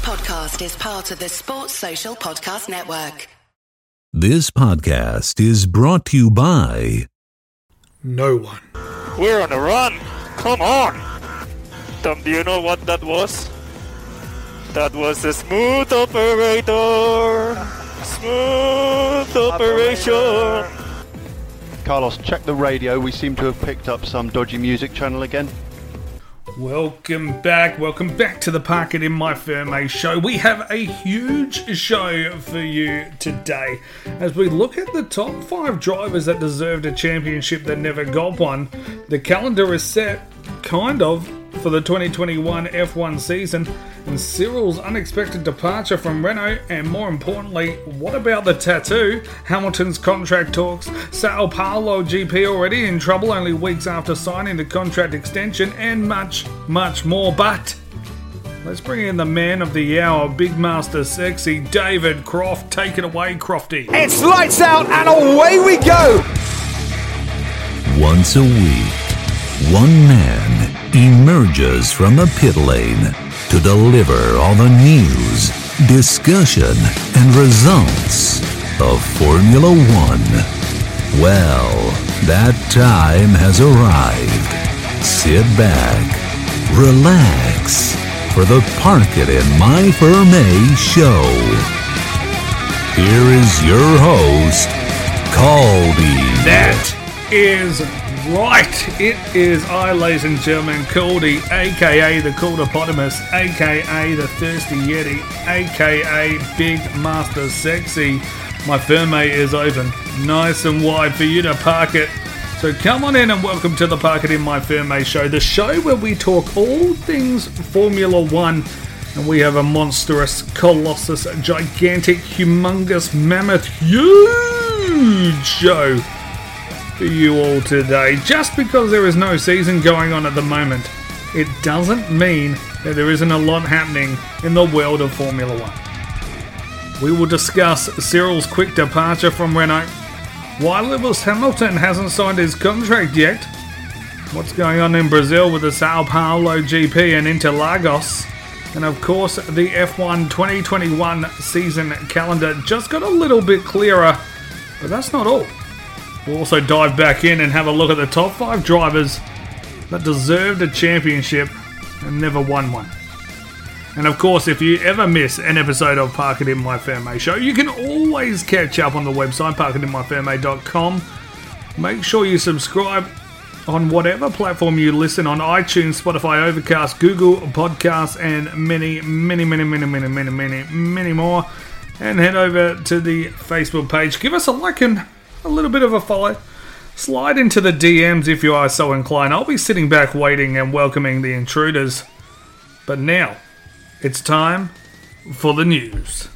podcast is part of the Sports Social Podcast Network. This podcast is brought to you by no one. We're on a run. Come on. Tom, do you know what that was? That was a smooth operator. Smooth operation. Carlos, check the radio. We seem to have picked up some dodgy music channel again. Welcome back to the Park It In My Firme show. We have a huge show for you today as we look at the top 5 drivers that deserved a championship that never got one. The calendar is set, kind of, for the 2021 F1 season, and Cyril's unexpected departure from Renault, and more importantly, what about the tattoo? Hamilton's contract talks, Sao Paulo GP already in trouble only weeks after signing the contract extension, and much, much more. But let's bring in the man of the hour, Big Master Sexy, David Croft. Take it away, Crofty. It's lights out and away we go! Once a week, one man emerges from the pit lane to deliver all the news, discussion, and results of Formula One. Well, that time has arrived. Sit back, relax, for the Park It In My Firme show. Here is your host, Caldy. That is right. It is I, ladies and gentlemen, Caldy, aka the Caldipotamus, aka the Thirsty Yeti, aka Big Master Sexy. My Firme is open, nice and wide for you to park it. So come on in and welcome to the Park It In My Firme show, the show where we talk all things Formula One. And we have a monstrous, colossus, gigantic, humongous, mammoth, huge show for you all today. Just because there is no season going on at the moment, it doesn't mean that there isn't a lot happening in the world of Formula One. We will discuss Cyril's quick departure from Renault, why Lewis Hamilton hasn't signed his contract yet, what's going on in Brazil with the Sao Paulo GP and Interlagos, and of course the F1 2021 season calendar just got a little bit clearer, but that's not all. We'll also dive back in and have a look at the top 5 drivers that deserved a championship and never won one. And of course, if you ever miss an episode of Park It In My Firme show, you can always catch up on the website, parkitinmyfirme.com. Make sure you subscribe on whatever platform you listen on: iTunes, Spotify, Overcast, Google Podcasts, and many more. And head over to the Facebook page. Give us a like and a little bit of a follow. Slide into the DMs if you are so inclined. I'll be sitting back waiting and welcoming the intruders. But now, it's time for the news.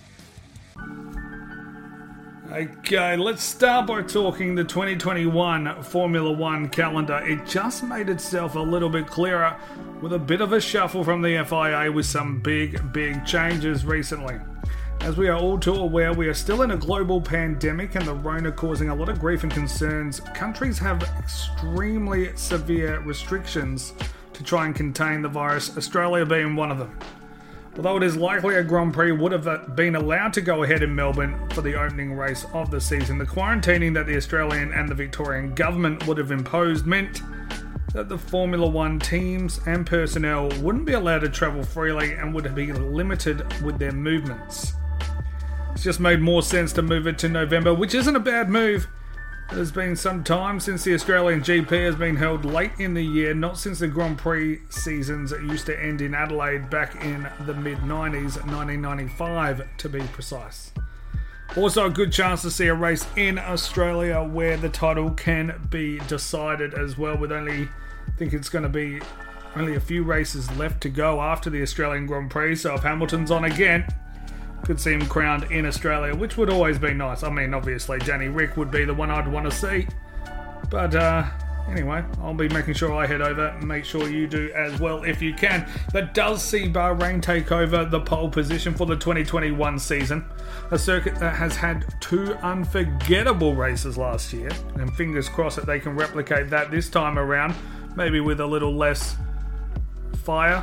Okay, let's start by talking the 2021 Formula One calendar. It just made itself a little bit clearer with a bit of a shuffle from the FIA with some big changes recently. As we are all too aware, we are still in a global pandemic and the Rona causing a lot of grief and concerns. Countries have extremely severe restrictions to try and contain the virus, Australia being one of them. Although it is likely a Grand Prix would have been allowed to go ahead in Melbourne for the opening race of the season, the quarantining that the Australian and the Victorian government would have imposed meant that the Formula One teams and personnel wouldn't be allowed to travel freely and would be limited with their movements. It's just made more sense to move it to November, which isn't a bad move. It has been some time since the Australian GP has been held late in the year, not since the Grand Prix seasons that used to end in Adelaide back in the mid-90s, 1995 to be precise. Also a good chance to see a race in Australia where the title can be decided as well, with I think it's going to be only a few races left to go after the Australian Grand Prix, so if Hamilton's on again, could see him crowned in Australia, which would always be nice. I mean, obviously, Danny Rick would be the one I'd want to see. But anyway, I'll be making sure I head over and make sure you do as well if you can. That does see Bahrain take over the pole position for the 2021 season. A circuit that has had 2 unforgettable races last year. And fingers crossed that they can replicate that this time around. Maybe with a little less fire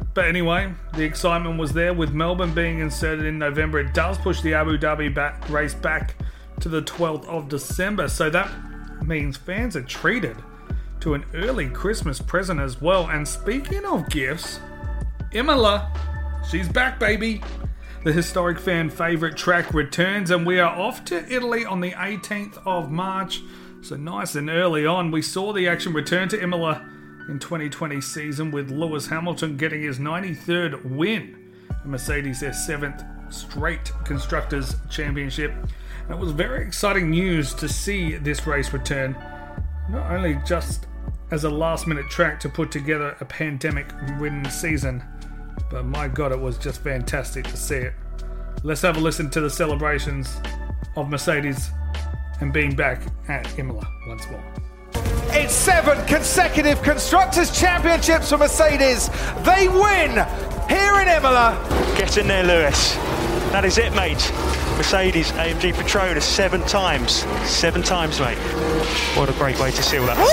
But anyway, the excitement was there with Melbourne being inserted in November. It does push the Abu Dhabi race back to the 12th of December. So that means fans are treated to an early Christmas present as well. And speaking of gifts, Imola, she's back, baby. The historic fan favourite track returns, and we are off to Italy on the 18th of March. So nice and early on. We saw the action return to Imola in 2020 season with Lewis Hamilton getting his 93rd win. And Mercedes their 7th straight Constructors' Championship. And it was very exciting news to see this race return, not only just as a last-minute track to put together a pandemic-ridden season, but my God, it was just fantastic to see it. Let's have a listen to the celebrations of Mercedes and being back at Imola once more. It's 7 consecutive Constructors' Championships for Mercedes. They win here in Imola. Get in there, Lewis. That is it, mate. Mercedes AMG Petronas 7 times. 7 times, mate. What a great way to seal that.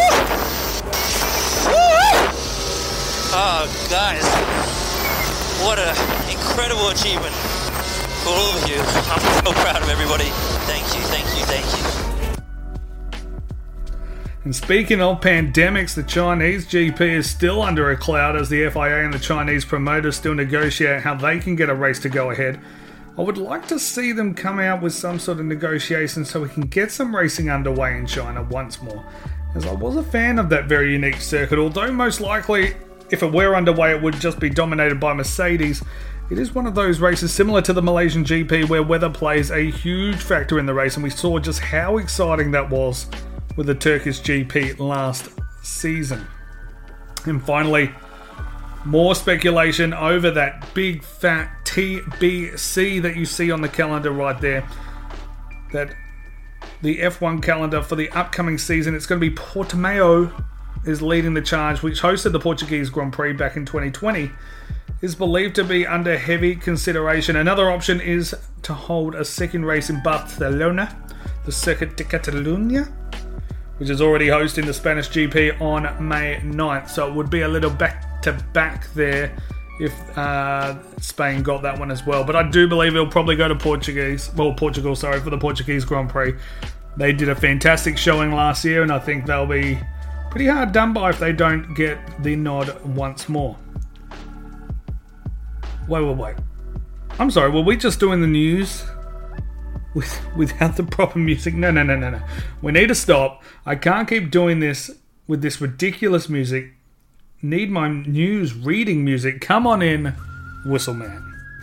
Oh, guys. What an incredible achievement for all of you. I'm so proud of everybody. Thank you, thank you, thank you. And speaking of pandemics, the Chinese GP is still under a cloud as the FIA and the Chinese promoters still negotiate how they can get a race to go ahead. I would like to see them come out with some sort of negotiation so we can get some racing underway in China once more, as I was a fan of that very unique circuit, although most likely if it were underway it would just be dominated by Mercedes. It is one of those races similar to the Malaysian GP where weather plays a huge factor in the race, and we saw just how exciting that was with the Turkish GP last season. And finally, more speculation over that big fat TBC that you see on the calendar right there. That the F1 calendar for the upcoming season, it's going to be Portimao is leading the charge, which hosted the Portuguese Grand Prix back in 2020, is believed to be under heavy consideration. Another option is to hold a second race in Barcelona, the Circuit de Catalunya, which is already hosting the Spanish GP on May 9th. So it would be a little back-to-back there if Spain got that one as well. But I do believe it'll probably go to Portugal for the Portuguese Grand Prix. They did a fantastic showing last year, and I think they'll be pretty hard done by if they don't get the nod once more. Wait. I'm sorry, were we just doing the news without the proper music? No. We need to stop. I can't keep doing this with this ridiculous music. Need my news reading music. Come on in, Whistleman.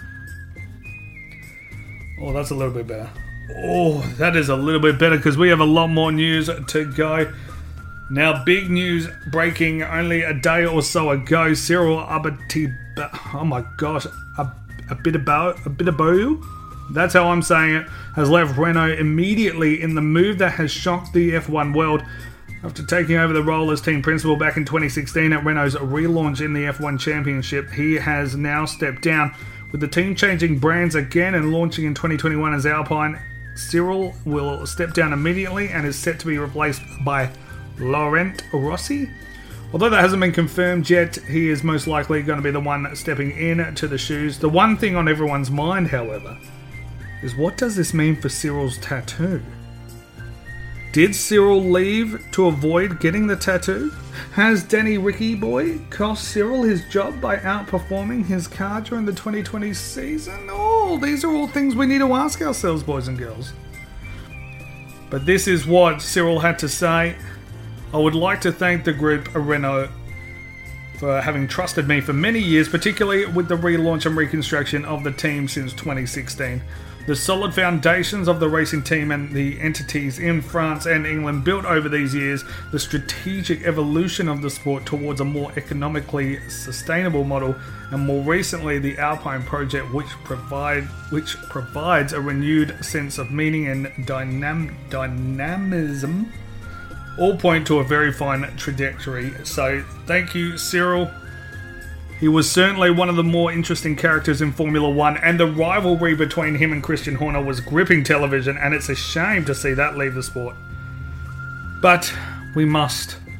Oh, that's a little bit better. Oh, that is a little bit better because we have a lot more news to go. Now, big news breaking only a day or so ago. Cyril Abiteboul, oh my gosh, Abiteboul, that's how I'm saying it, has left Renault immediately in the move that has shocked the F1 world. After taking over the role as team principal back in 2016 at Renault's relaunch in the F1 Championship, he has now stepped down. With the team changing brands again and launching in 2021 as Alpine, Cyril will step down immediately and is set to be replaced by Laurent Rossi. Although that hasn't been confirmed yet, he is most likely going to be the one stepping in to the shoes. The one thing on everyone's mind, however, is what does this mean for Cyril's tattoo? Did Cyril leave to avoid getting the tattoo? Has Danny Ricky Boy cost Cyril his job by outperforming his car during the 2020 season? Oh, these are all things we need to ask ourselves, boys and girls. But this is what Cyril had to say. I would like to thank the group Renault for having trusted me for many years, particularly with the relaunch and reconstruction of the team since 2016. The solid foundations of the racing team and the entities in France and England built over these years, the strategic evolution of the sport towards a more economically sustainable model, and more recently the Alpine project, which provides a renewed sense of meaning and dynamism, all point to a very fine trajectory. So thank you, Cyril. He was certainly one of the more interesting characters in Formula 1, and the rivalry between him and Christian Horner was gripping television, and it's a shame to see that leave the sport. But we must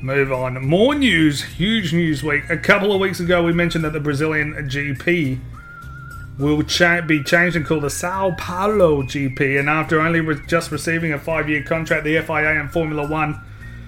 move on. More news, huge news week. A couple of weeks ago, we mentioned that the Brazilian GP will be changed and called the Sao Paulo GP. And after only just receiving a 5-year contract, the FIA and Formula One,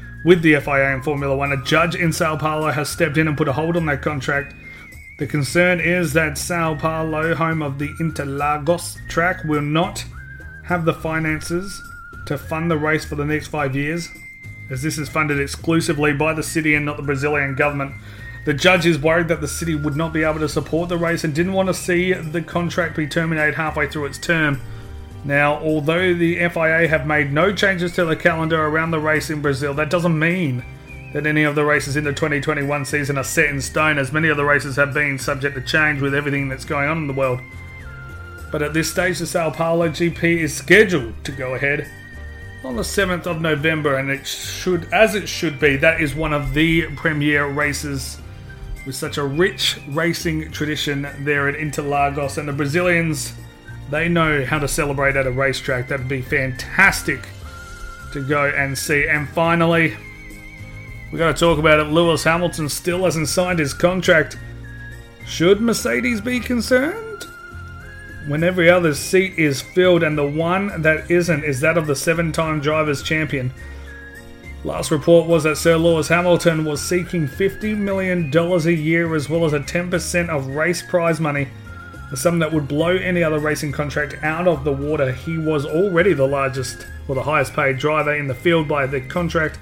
a judge in Sao Paulo has stepped in and put a hold on that contract. The concern is that Sao Paulo, home of the Interlagos track, will not have the finances to fund the race for the next 5 years, as this is funded exclusively by the city and not the Brazilian government. The judge is worried that the city would not be able to support the race and didn't want to see the contract be terminated halfway through its term. Now, although the FIA have made no changes to the calendar around the race in Brazil, that doesn't mean that any of the races in the 2021 season are set in stone, as many of the races have been subject to change with everything that's going on in the world. But at this stage, the Sao Paulo GP is scheduled to go ahead on the 7th of November, and it should be. That is one of the premier races with such a rich racing tradition there at Interlagos, and the Brazilians, they know how to celebrate at a racetrack. That'd be fantastic to go and see. And finally, we got to talk about it. Lewis Hamilton still hasn't signed his contract. Should Mercedes be concerned? When every other seat is filled and the one that isn't is that of the 7-time Drivers' Champion. Last report was that Sir Lewis Hamilton was seeking $50 million a year, as well as a 10% of race prize money, a sum that would blow any other racing contract out of the water. He was already the highest paid driver in the field by this contract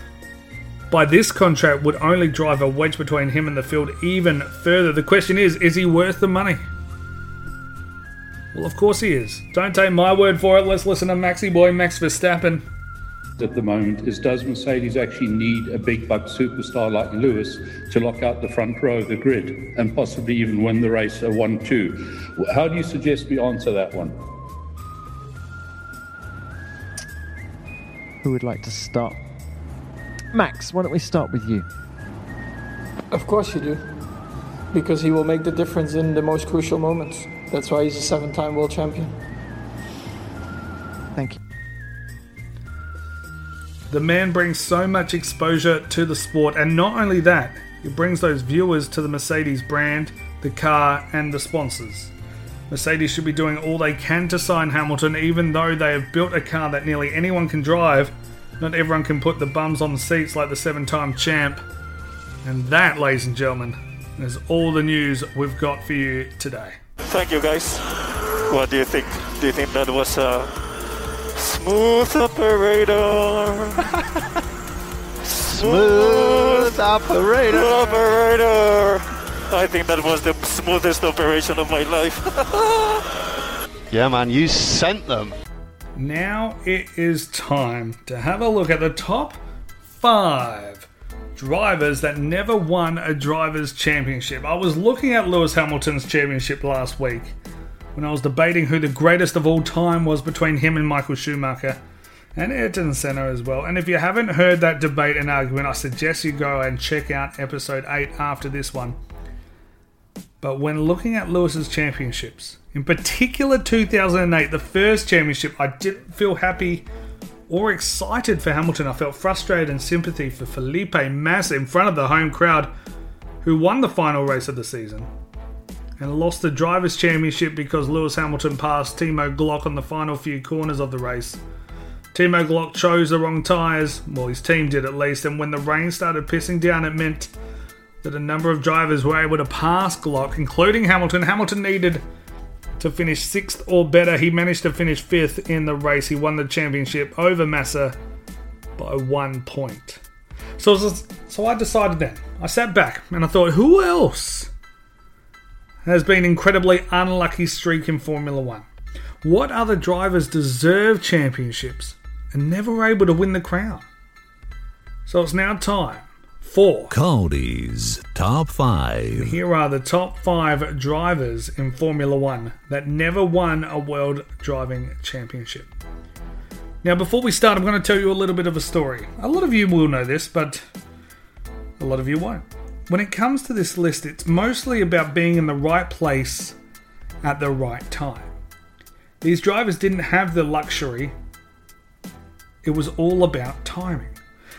would only drive a wedge between him and the field even further. The question is he worth the money? Well, of course he is. Don't take my word for it. Let's listen to Maxi boy Max Verstappen. At the moment is, does Mercedes actually need a big buck superstar like Lewis to lock out the front row of the grid and possibly even win the race a 1-2? How do you suggest we answer that one? Who would like to start? Max, why don't we start with you? Of course you do, because he will make the difference in the most crucial moments. That's why he's a 7-time world champion. Thank you. The man brings so much exposure to the sport, and not only that, he brings those viewers to the Mercedes brand, the car, and the sponsors. Mercedes should be doing all they can to sign Hamilton, even though they have built a car that nearly anyone can drive. Not everyone can put the bums on the seats like the 7-time champ. And that, ladies and gentlemen, is all the news we've got for you today. Thank you, guys. What do you think? Do you think that was a smooth operator? Smooth operator. I think that was the smoothest operation of my life. Yeah, man, you sent them. Now it is time to have a look at the top 5 drivers that never won a Drivers' Championship. I was looking at Lewis Hamilton's championship last week when I was debating who the greatest of all time was between him and Michael Schumacher and Ayrton Senna as well. And if you haven't heard that debate and argument, I suggest you go and check out episode 8 after this one. But when looking at Lewis's championships, in particular 2008, the first championship, I didn't feel happy or excited for Hamilton. I felt frustrated and sympathy for Felipe Massa in front of the home crowd, who won the final race of the season and lost the Drivers' Championship because Lewis Hamilton passed Timo Glock on the final few corners of the race. Timo Glock chose the wrong tyres, well, his team did at least, and when the rain started pissing down, it meant that a number of drivers were able to pass Glock, including Hamilton. Hamilton needed to finish 6th or better. He managed to finish 5th in the race. He won the championship over Massa by 1 point. So I decided then. I sat back and I thought, who else has been incredibly unlucky streak in Formula 1? What other drivers deserve championships and never were able to win the crown? So it's now time for Caldy's Top 5. Here are the top 5 drivers in Formula 1 that never won a World Driving Championship. Now, before we start, I'm going to tell you a little bit of a story. A lot of you will know this, but a lot of you won't. When it comes to this list, it's mostly about being in the right place at the right time. These drivers didn't have the luxury. It was all about timing.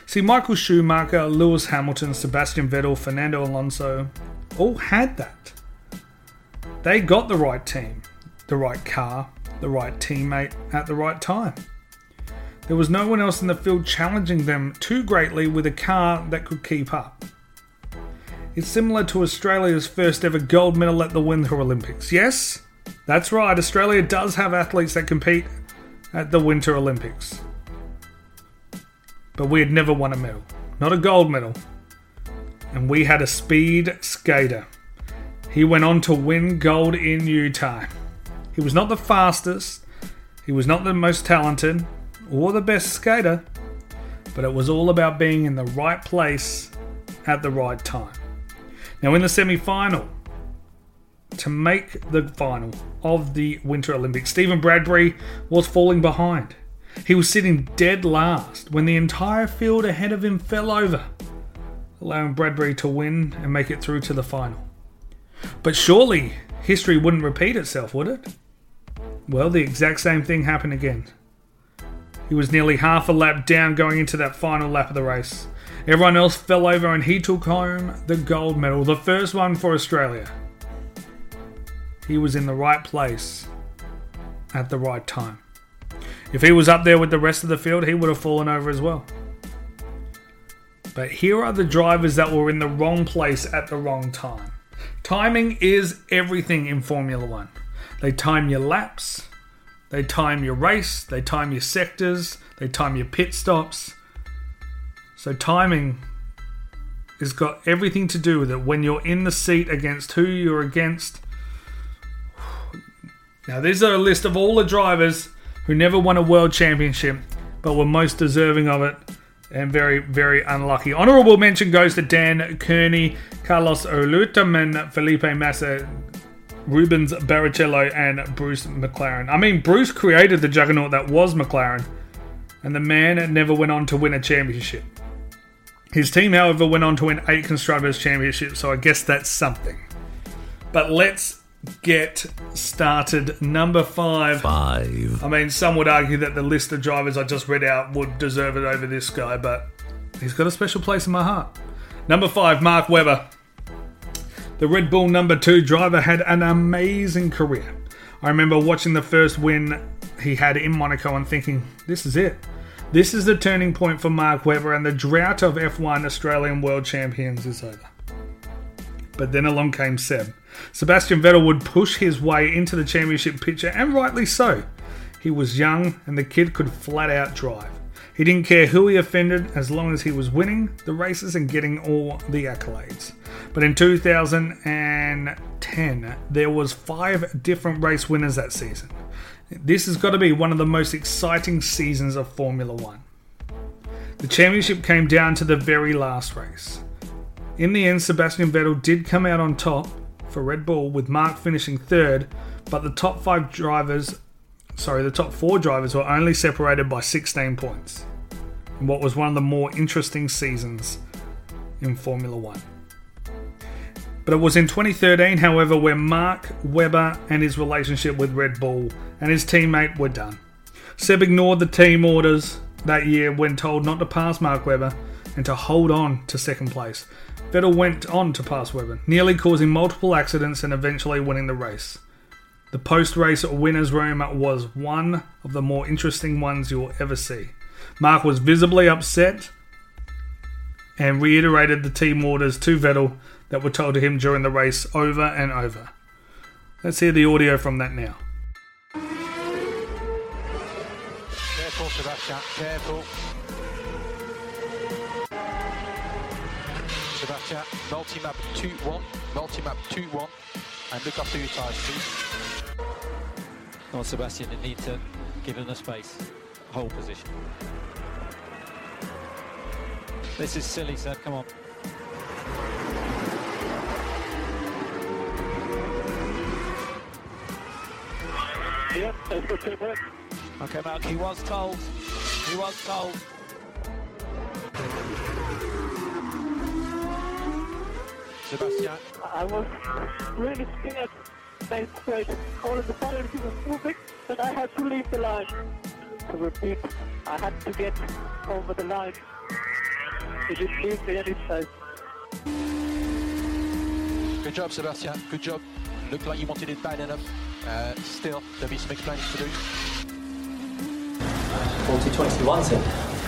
See, Michael Schumacher, Lewis Hamilton, Sebastian Vettel, Fernando Alonso all had that. They got the right team, the right car, the right teammate at the right time. There was no one else in the field challenging them too greatly with a car that could keep up. It's similar to Australia's first ever gold medal at the Winter Olympics. Yes, that's right, Australia does have athletes that compete at the Winter Olympics. But we had never won a medal, not a gold medal. And we had a speed skater. He went on to win gold in Utah. He was not the fastest, he was not the most talented, or the best skater, but it was all about being in the right place at the right time. Now in the semi-final, to make the final of the Winter Olympics, Stephen Bradbury was falling behind. He was sitting dead last when the entire field ahead of him fell over, allowing Bradbury to win and make it through to the final. But surely history wouldn't repeat itself, would it? Well, the exact same thing happened again. He was nearly half a lap down going into that final lap of the race. Everyone else fell over and he took home the gold medal, the first one for Australia. He was in the right place at the right time. If he was up there with the rest of the field, he would have fallen over as well. But here are the drivers that were in the wrong place at the wrong time. Timing is everything in Formula One. They time your laps, they time your race, they time your sectors, they time your pit stops. So timing has got everything to do with it when you're in the seat against who you're against. Now, these are a list of all the drivers who never won a world championship but were most deserving of it and very, very unlucky. Honourable mention goes to Dan Kearney, Carlos Oluteman, Felipe Massa, Rubens Barrichello and Bruce McLaren. I mean, Bruce created the juggernaut that was McLaren, and the man never went on to win a championship. His team, however, went on to win 8 Constructors' Championships, so I guess that's something. But let's get started. Number 5. I mean, some would argue that the list of drivers I just read out would deserve it over this guy, but he's got a special place in my heart. Number 5, Mark Webber. The Red Bull number 2 driver had an amazing career. I remember watching the first win he had in Monaco and thinking, this is it. This is the turning point for Mark Webber, and the drought of F1 Australian World Champions is over. But then along came Seb. Sebastian Vettel would push his way into the championship picture, and rightly so. He was young, and the kid could flat out drive. He didn't care who he offended as long as he was winning the races and getting all the accolades. But in 2010, there was 5 different race winners that season. This has got to be one of the most exciting seasons of Formula One. The championship came down to the very last race. In the end, Sebastian Vettel did come out on top for Red Bull, with Mark finishing 3rd, but the top 4 drivers were only separated by 16 points, in what was one of the more interesting seasons in Formula One. But it was in 2013, however, where Mark Webber and his relationship with Red Bull and his teammate were done. Seb ignored the team orders that year when told not to pass Mark Webber and to hold on to 2nd place. Vettel went on to pass Webber, nearly causing multiple accidents and eventually winning the race. The post-race winners' room was one of the more interesting ones you'll ever see. Mark was visibly upset and reiterated the team orders to Vettel that were told to him during the race over and over. Let's hear the audio from that now. Careful, Sebastian, careful. Sebastian, multi-map 2-1, multi-map 2-1, and look after your tyres, please. Come on, Sebastian, you need to give him the space. Hold position. This is silly, Seb, come on. Yep, that's good feedback. Okay, Mark, he was told. Sebastian. I was really scared. They straight. All of the penalty was moving, but I had to leave the line. To repeat, I had to get over the line. Good job, Sebastian. Good job. Looked like you wanted it bad enough. Still, there'll be some explaining to do. 40-21, sir.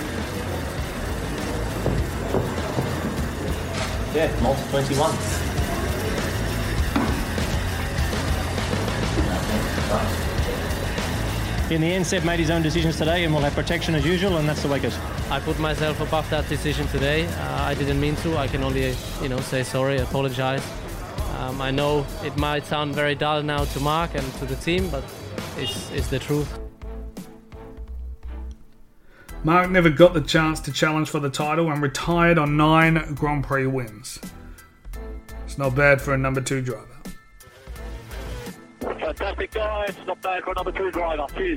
Yeah, multi-21. In the end, Seb made his own decisions today and we'll have protection as usual, and that's the way it goes. I put myself above that decision today. I didn't mean to. I can only, say sorry, apologize. I know it might sound very dull now to Mark and to the team, but it's the truth. Mark never got the chance to challenge for the title and retired on 9 Grand Prix wins. It's not bad for a number 2 driver. Fantastic, guys. Not bad for a number 2 driver. Cheers.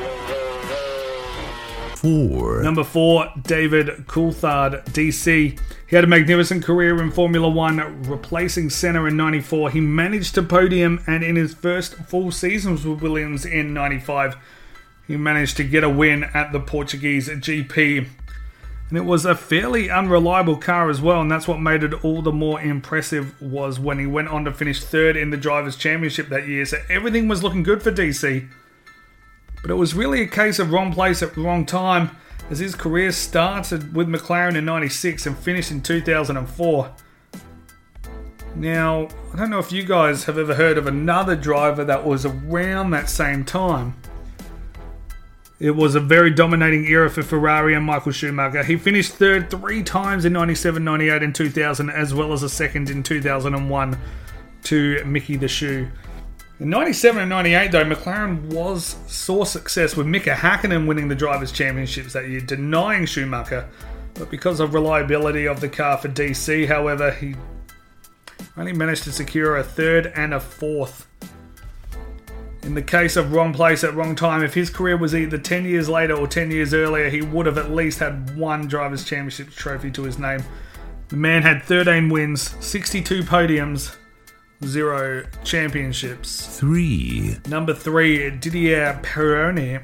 4. Number 4, David Coulthard, DC. He had a magnificent career in Formula 1, replacing Senna in 94. He managed to podium, and in his first full seasons with Williams in 95, he managed to get a win at the Portuguese GP. And it was a fairly unreliable car as well, and that's what made it all the more impressive was when he went on to finish 3rd in the Drivers' Championship that year. So everything was looking good for DC. But it was really a case of wrong place at wrong time, as his career started with McLaren in 96 and finished in 2004. Now, I don't know if you guys have ever heard of another driver that was around that same time. It was a very dominating era for Ferrari and Michael Schumacher. He finished 3rd 3 times in 97, 98 and 2000, as well as a 2nd in 2001 to Mickey the Shoe. In 97 and 98, though, McLaren saw success with Mika Hakkinen winning the Drivers' Championships that year, denying Schumacher. But because of reliability of the car for DC, however, he only managed to secure a 3rd and a 4th. In the case of wrong place at wrong time, if his career was either 10 years later or 10 years earlier, he would have at least had 1 Drivers' Championship trophy to his name. The man had 13 wins, 62 podiums, 0 championships. 3. Number 3, Didier Pironi.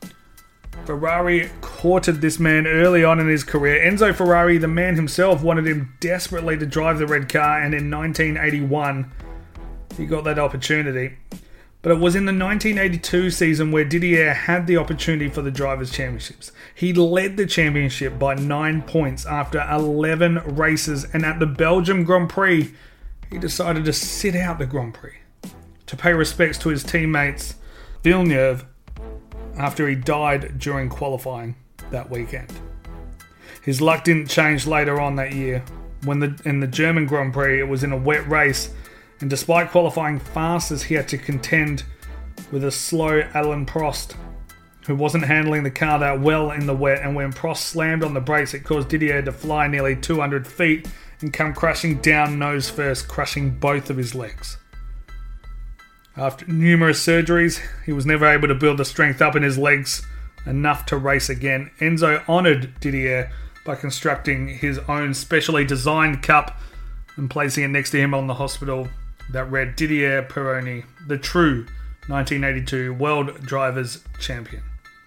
Ferrari courted this man early on in his career. Enzo Ferrari, the man himself, wanted him desperately to drive the red car, and in 1981, he got that opportunity. But it was in the 1982 season where Didier had the opportunity for the Drivers' Championships. He led the championship by 9 points after 11 races, and at the Belgium Grand Prix, he decided to sit out the Grand Prix to pay respects to his teammates Villeneuve after he died during qualifying that weekend. His luck didn't change later on that year. In the German Grand Prix, it was in a wet race, and despite qualifying fastest, he had to contend with a slow Alain Prost, who wasn't handling the car that well in the wet, and when Prost slammed on the brakes, it caused Didier to fly nearly 200 feet and come crashing down nose first, crushing both of his legs. After numerous surgeries, he was never able to build the strength up in his legs enough to race again. Enzo honoured Didier by constructing his own specially designed cup and placing it next to him on the hospital that read Didier Pironi, the true 1982 World Drivers' Champion.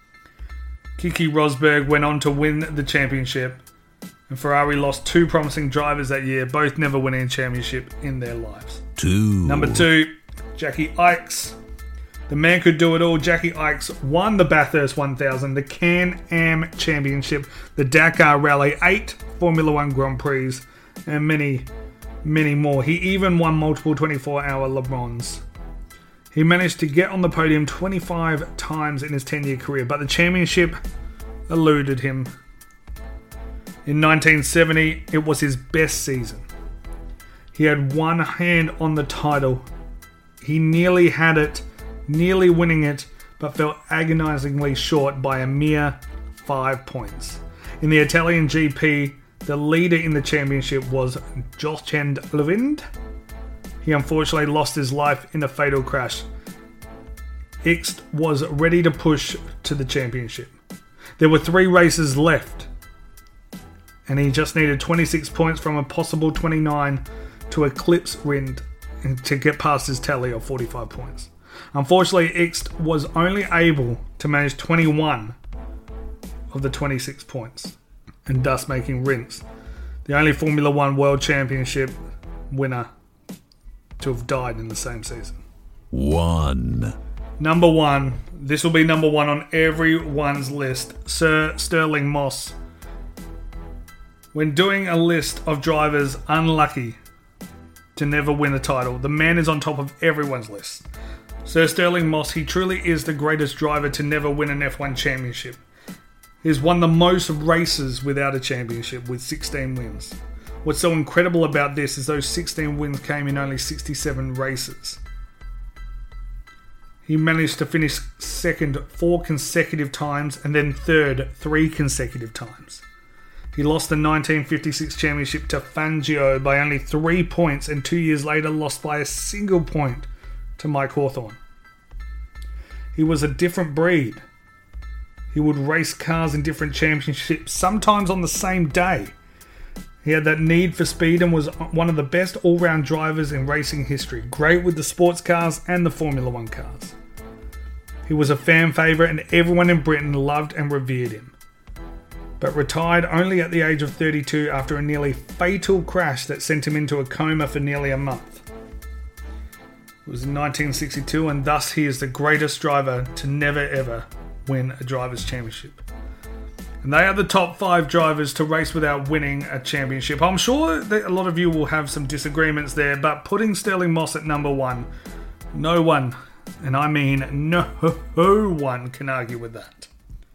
Keke Rosberg went on to win the championship, and Ferrari lost 2 promising drivers that year, both never winning a championship in their lives. 2. Number 2, Jackie Ickx. The man could do it all. Jackie Ickx won the Bathurst 1000, the Can-Am Championship, the Dakar Rally, 8 Formula 1 Grand Prix, and many, many more. He even won multiple 24-hour Le Mans. He managed to get on the podium 25 times in his 10-year career, but the championship eluded him. In 1970, it was his best season. He had one hand on the title. He nearly had it, nearly winning it, but fell agonizingly short by a mere 5 points. In the Italian GP, the leader in the championship was Jochen Levin. He unfortunately lost his life in a fatal crash. Ickx was ready to push to the championship. There were 3 races left, and he just needed 26 points from a possible 29 to eclipse Rindt and to get past his tally of 45 points. Unfortunately, Ickx was only able to manage 21 of the 26 points, and thus making Rindt The only Formula One World Championship winner to have died in the same season. 1. Number 1. This will be number 1 on everyone's list. Sir Stirling Moss. When doing a list of drivers unlucky to never win a title, the man is on top of everyone's list. Sir Stirling Moss, he truly is the greatest driver to never win an F1 championship. He's won the most races without a championship, with 16 wins. What's so incredible about this is those 16 wins came in only 67 races. He managed to finish second 4 consecutive times and then third 3 consecutive times. He lost the 1956 championship to Fangio by only 3 points, and 2 years later lost by a single point to Mike Hawthorne. He was a different breed. He would race cars in different championships, sometimes on the same day. He had that need for speed and was one of the best all-round drivers in racing history, great with the sports cars and the Formula One cars. He was a fan favourite and everyone in Britain loved and revered him, but retired only at the age of 32 after a nearly fatal crash that sent him into a coma for nearly a month. It was in 1962, and thus he is the greatest driver to never ever win a Drivers' Championship. And they are the top 5 drivers to race without winning a championship. I'm sure that a lot of you will have some disagreements there, but putting Stirling Moss at number 1, no one, and I mean no one, can argue with that.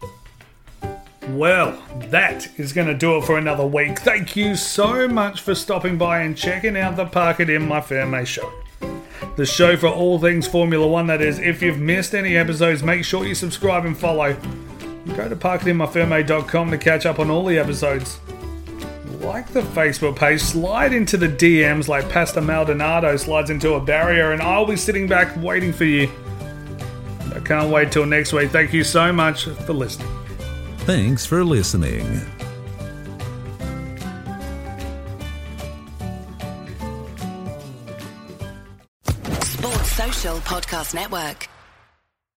Well, that is going to do it for another week. Thank you so much for stopping by and checking out the Park It In My Ferme show. The show for all things Formula One, that is. If you've missed any episodes, make sure you subscribe and follow. Go to parkitinmyferme.com to catch up on all the episodes. Like the Facebook page, slide into the DMs like Pastor Maldonado slides into a barrier, and I'll be sitting back waiting for you. I can't wait till next week. Thank you so much for listening. Thanks for listening. Sports Social Podcast Network.